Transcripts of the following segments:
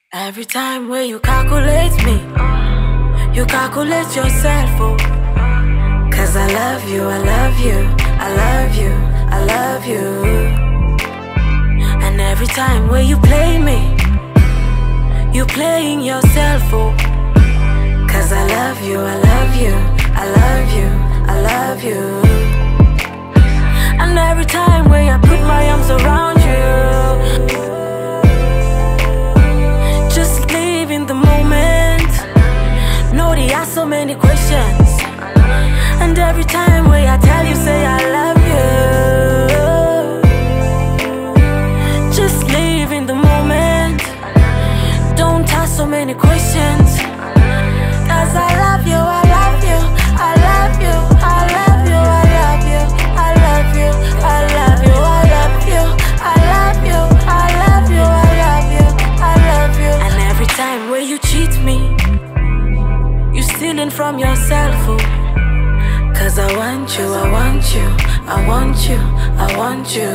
Every time when you calculate me, you calculate yourself, oh. Cause I love you, I love you, I love you, I love you. And every time when you play me, you playing yourself, oh. Cause I love you, I love you, I love you, I love you. And every time when I put my arms around you, just live in the moment. Know they ask so many questions. And every time when I tell you, say I love you, just live in the moment. Don't ask so many questions. Cause I love you, I love you, I love you, I love you, I love you, I love you, I love you, I love you, I love you, I love you, I love you, I love you. And every time when you cheat me, you stealing from yourself, oh. Cause I want you, I want you, I want you, I want you.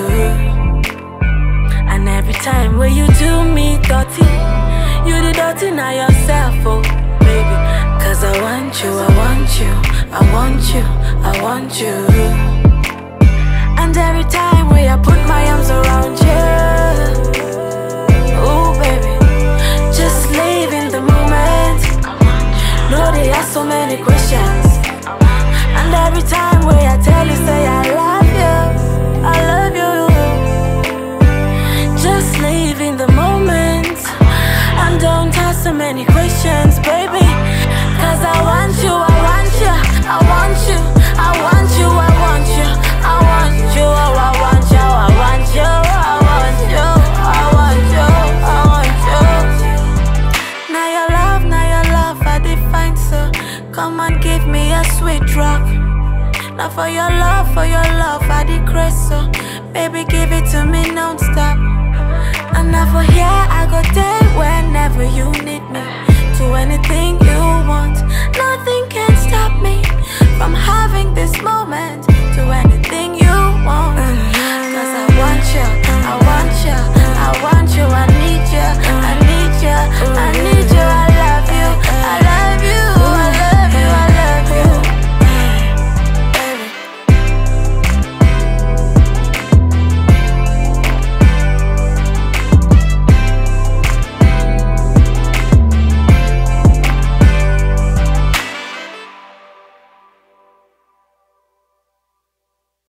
And every time when you do me dirty, you the dirty now yourself, oh baby. Cause I want you, I want you, I want you, I want you. And every time when I put my arms around you, oh baby, just live in the moment. No, they ask so many questions. And every time when I tell you, say I love you, I love you. Just live in the moment. And don't ask so many questions, baby. Cause I want you, I want you, I want you, I want you, I want you, I want you, oh, I want you, I want you, I want you, I want you, I want you. Now your love, I define so. Come and give me a sweet drop. Now for your love, I decrease so. Baby, give it to me non-stop. And now for here, I go there whenever you need me. To anything you want, nothing can stop me from having this moment. To anything you want,